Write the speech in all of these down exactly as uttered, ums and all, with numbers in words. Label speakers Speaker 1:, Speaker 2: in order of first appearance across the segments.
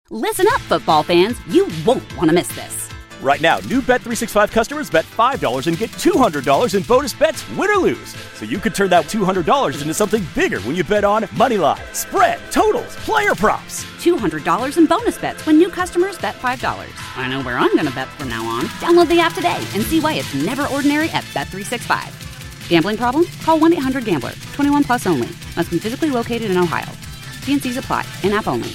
Speaker 1: Listen up, football fans. You won't want to miss this.
Speaker 2: Right now, new Bet three sixty-five customers bet five dollars and get two hundred dollars in bonus bets, win or lose. So you could turn that two hundred dollars into something bigger when you bet on money line, spread, totals, player props.
Speaker 1: two hundred dollars in bonus bets when new customers bet five dollars. I know where I'm going to bet from now on. Download the app today and see why it's never ordinary at Bet three sixty-five. Gambling problem? Call one eight hundred gambler. twenty-one plus only. Must be physically located in Ohio. T and C's apply. In-app only.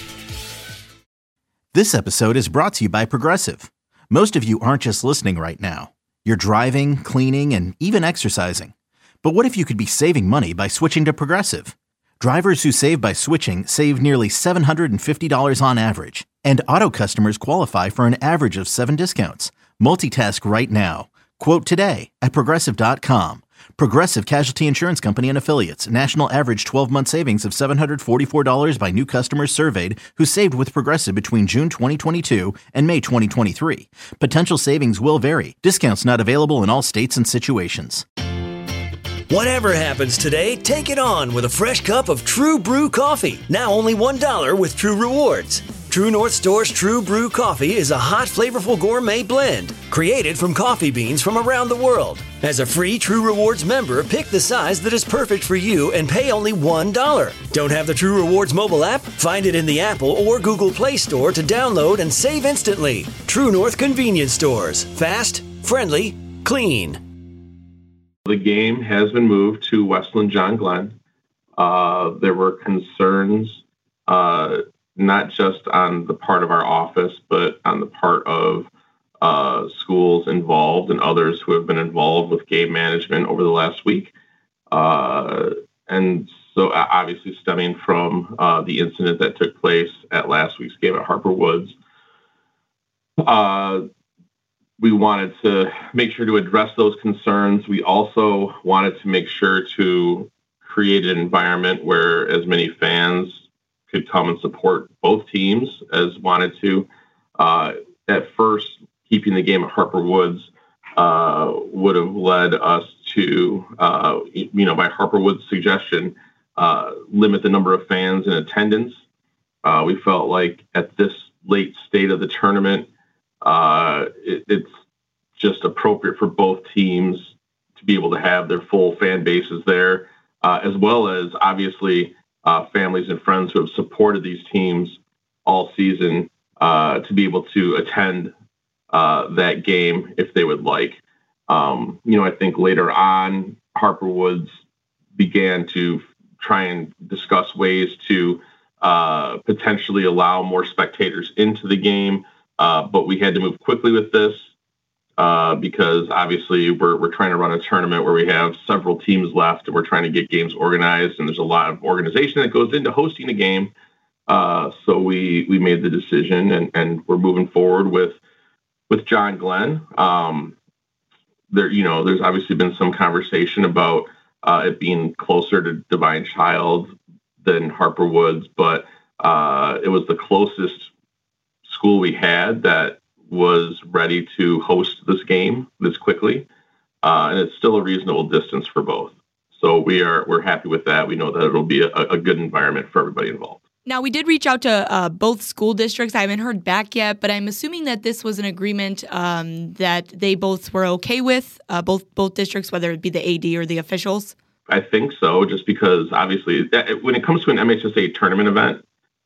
Speaker 3: This episode is brought to you by Progressive. Most of you aren't just listening right now. You're driving, cleaning, and even exercising. But what if you could be saving money by switching to Progressive? Drivers who save by switching save nearly seven hundred fifty dollars on average. And auto customers qualify for an average of seven discounts. Multitask right now. Quote today at Progressive dot com. Progressive Casualty Insurance Company and Affiliates. National average twelve-month savings of seven hundred forty-four dollars by new customers surveyed who saved with Progressive between June twenty twenty-two and May twenty twenty-three. Potential savings will vary. Discounts not available in all states and situations.
Speaker 4: Whatever happens today, take it on with a fresh cup of True Brew coffee. Now only one dollar with True Rewards. True North Store's True Brew Coffee is a hot, flavorful gourmet blend created from coffee beans from around the world. As a free True Rewards member, pick the size that is perfect for you and pay only one dollar. Don't have the True Rewards mobile app? Find it in the Apple or Google Play Store to download and save instantly. True North Convenience Stores. Fast, friendly, clean.
Speaker 5: The game has been moved to Westland John Glenn. Uh, there were concerns uh, not just on the part of our office, but on the part of uh, schools involved and others who have been involved with game management over the last week. Uh, and so obviously stemming from uh, the incident that took place at last week's game at Harper Woods, uh, we wanted to make sure to address those concerns. We also wanted to make sure to create an environment where as many fans could come and support both teams as wanted to. Uh, at first, keeping the game at Harper Woods uh, would have led us to, uh, you know, by Harper Woods' suggestion, uh, limit the number of fans in attendance. Uh, we felt like at this late state of the tournament, uh, it, it's just appropriate for both teams to be able to have their full fan bases there, uh, as well as obviously Uh, families and friends who have supported these teams all season uh, to be able to attend uh, that game if they would like. Um, you know, I think later on, Harper Woods began to try and discuss ways to uh, potentially allow more spectators into the game, uh, but we had to move quickly with this uh, because obviously we're we're trying to run a tournament where we have several teams left and we're trying to get games organized, and there's a lot of organization that goes into hosting a game. Uh, so we we made the decision, and, and we're moving forward with with John Glenn. Um, there, you know, there's obviously been some conversation about uh, it being closer to Divine Child than Harper Woods, but uh, it was the closest school we had that was ready to host this game this quickly. Uh, and it's still a reasonable distance for both. So we are, we're happy with that. We know that it'll be a, a good environment for everybody involved.
Speaker 6: Now, we did reach out to uh, both school districts. I haven't heard back yet, but I'm assuming that this was an agreement um, that they both were okay with, uh, both both districts, whether it be the A D or the officials.
Speaker 5: I think so, just because obviously when it comes to an M H S A tournament event,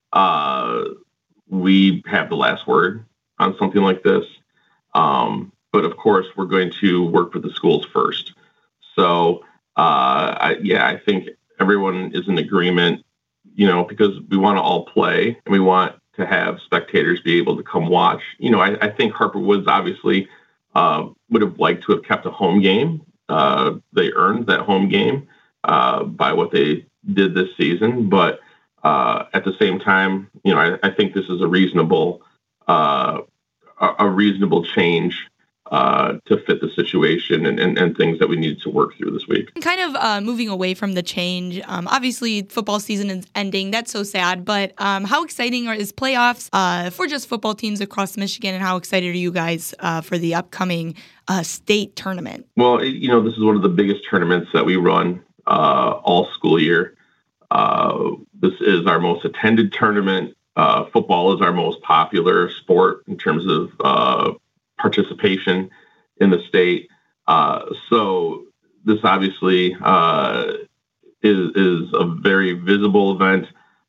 Speaker 5: uh, we have the last word on something like this. Um, but of course, we're going to work with the schools first. So, uh, I, yeah, I think everyone is in agreement, you know, because we want to all play and we want to have spectators be able to come watch. You know, I, I think Harper Woods obviously uh, would have liked to have kept a home game. Uh, they earned that home game uh, by what they did this season. But uh, at the same time, you know, I, I think this is a reasonable Uh, a reasonable change uh, to fit the situation and, and, and things that we needed to work through this week.
Speaker 6: Kind of uh, moving away from the change, um, obviously football season is ending. That's so sad. But um, how exciting are, is playoffs uh, for just football teams across Michigan, and how excited are you guys uh, for the upcoming uh, state tournament?
Speaker 5: Well, you know, this is one of the biggest tournaments that we run uh, all school year. Uh, this is our most attended tournament uh, football is our most popular sport in terms of uh, participation in the state. Uh, so this obviously uh, is, is a very visible event.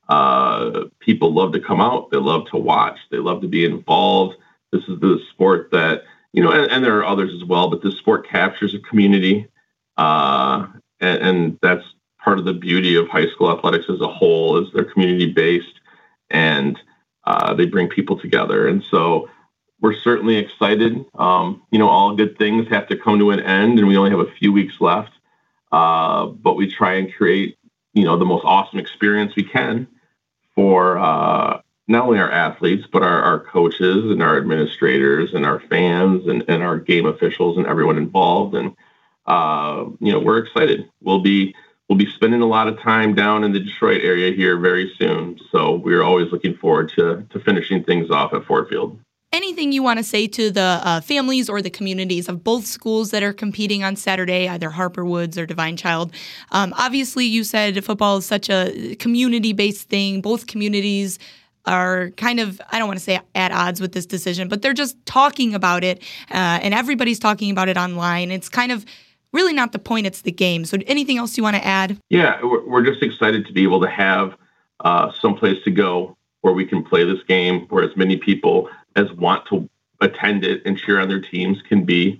Speaker 5: Uh, people love to come out. They love to watch. They love to be involved. This is the sport that, you know, and, and there are others as well, but this sport captures a community. Uh, and, and that's part of the beauty of high school athletics as a whole, is they're community-based, and uh, they bring people together. And so we're certainly excited. Um, you know, all good things have to come to an end, and we only have a few weeks left. Uh, but we try and create, you know, the most awesome experience we can for uh, not only our athletes, but our, our coaches and our administrators and our fans and, and our game officials and everyone involved. And, uh, you know, we're excited. We'll be We'll be spending a lot of time down in the Detroit area here very soon. So we're always looking forward to, to finishing things off at Ford Field.
Speaker 6: Anything you want to say to the uh, families or the communities of both schools that are competing on Saturday, either Harper Woods or Divine Child? Um, obviously, you said football is such a community-based thing. Both communities are kind of, I don't want to say at odds with this decision, but they're just talking about it, uh, and everybody's talking about it online. It's kind of really not the point, it's the game. So anything else you want to add?
Speaker 5: Yeah, we're just excited to be able to have uh, someplace to go where we can play this game, where as many people as want to attend it and cheer on their teams can be.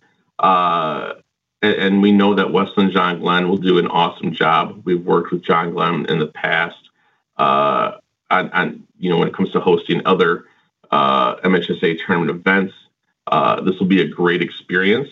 Speaker 5: Uh, and, and we know that Westland John Glenn will do an awesome job. We've worked with John Glenn in the past uh, on, on, you know, when it comes to hosting other uh, M H S A tournament events. Uh, this will be a great experience.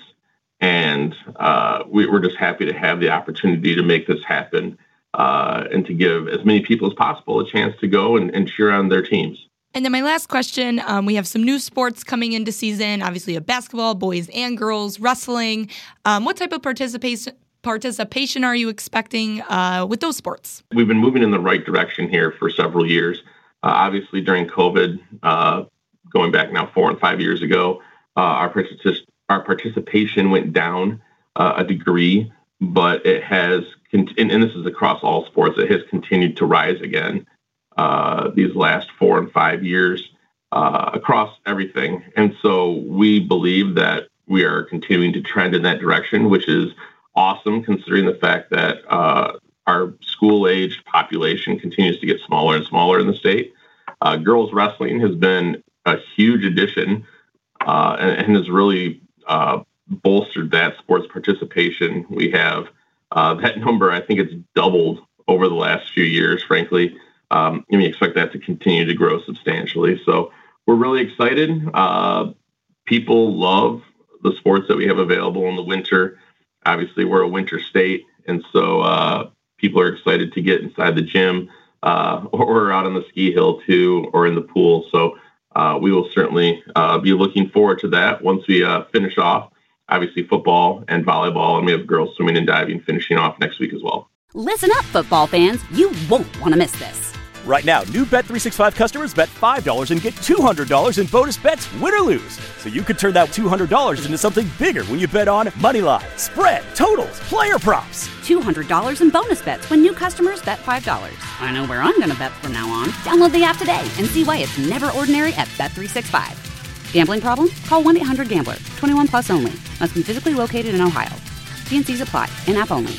Speaker 5: And uh, we, we're just happy to have the opportunity to make this happen uh, and to give as many people as possible a chance to go and, and cheer on their teams.
Speaker 6: And then my last question, um, we have some new sports coming into season, obviously a basketball, boys and girls, wrestling. Um, what type of participation participation are you expecting uh, with those sports?
Speaker 5: We've been moving in the right direction here for several years. Uh, obviously, during COVID, uh, going back now four and five years ago, uh, our participation Our participation went down uh, a degree, but it has, cont- and, and this is across all sports, it has continued to rise again uh, these last four and five years uh, across everything. And so we believe that we are continuing to trend in that direction, which is awesome considering the fact that uh, our school-aged population continues to get smaller and smaller in the state. Uh, girls wrestling has been a huge addition uh, and, and has really Uh, bolstered that sports participation. We have uh, that number, I think it's doubled over the last few years, frankly. Um, and we expect that to continue to grow substantially. So we're really excited. Uh, people love the sports that we have available in the winter. Obviously, we're a winter state, and so uh, people are excited to get inside the gym uh, or out on the ski hill too, or in the pool. So Uh, we will certainly uh, be looking forward to that once we uh, finish off, obviously, football and volleyball, and we have girls swimming and diving finishing off next week as well.
Speaker 1: Listen up, football fans. You won't want to miss this.
Speaker 2: Right now, new Bet three sixty-five customers bet five dollars and get two hundred dollars in bonus bets, win or lose. So you could turn that two hundred dollars into something bigger when you bet on moneyline, spread, totals, player props.
Speaker 1: two hundred dollars in bonus bets when new customers bet five dollars. I know where I'm going to bet from now on. Download the app today and see why it's never ordinary at Bet three sixty-five. Gambling problem? Call one eight hundred gambler. twenty-one plus only. Must be physically located in Ohio. T and C's apply. In-app only.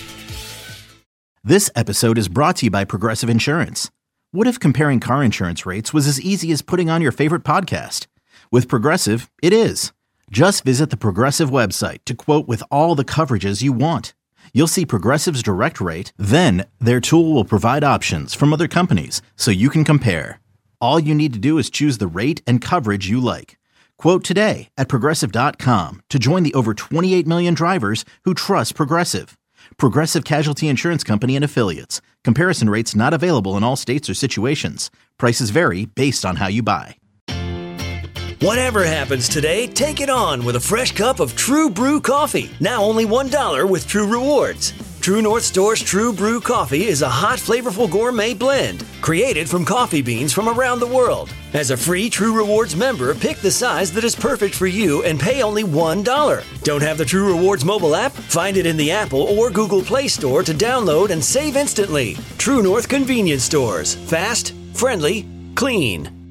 Speaker 3: This episode is brought to you by Progressive Insurance. What if comparing car insurance rates was as easy as putting on your favorite podcast? With Progressive, it is. Just visit the Progressive website to quote with all the coverages you want. You'll see Progressive's direct rate, then their tool will provide options from other companies so you can compare. All you need to do is choose the rate and coverage you like. Quote today at Progressive dot com to join the over twenty-eight million drivers who trust Progressive. Progressive Casualty Insurance Company and Affiliates. Comparison rates not available in all states or situations. Prices vary based on how you buy.
Speaker 4: Whatever happens today, take it on with a fresh cup of True Brew coffee. Now only one dollar with True Rewards. True North Store's True Brew coffee is a hot, flavorful gourmet blend created from coffee beans from around the world. As a free True Rewards member, pick the size that is perfect for you and pay only one dollar. Don't have the True Rewards mobile app? Find it in the Apple or Google Play Store to download and save instantly. True North Convenience Stores. Fast, friendly, clean.